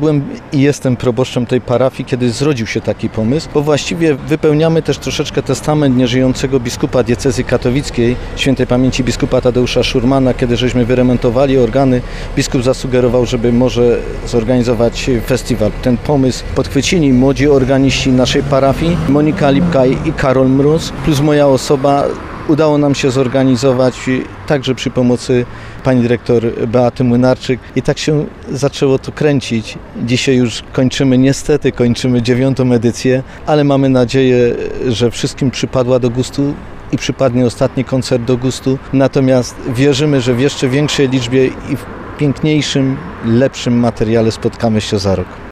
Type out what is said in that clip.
byłem i jestem proboszczem tej parafii, kiedy zrodził się taki pomysł, bo właściwie wypełniamy też troszeczkę testament nieżyjącego biskupa diecezji katowickiej, świętej pamięci biskupa Tadeusza Szurmana. Kiedy żeśmy wyremontowali organy, biskup zasugerował, żeby może zorganizować festiwal. Ten pomysł podchwycili młodzi organiści naszej parafii, Monika Lipka i Karol Mróz, plus moja osoba. Udało nam się zorganizować także przy pomocy pani dyrektor Beaty Młynarczyk i tak się zaczęło to kręcić. Dzisiaj już niestety kończymy 9. edycję, ale mamy nadzieję, że wszystkim przypadła do gustu i przypadnie ostatni koncert do gustu. Natomiast wierzymy, że w jeszcze większej liczbie i w piękniejszym, lepszym materiale spotkamy się za rok.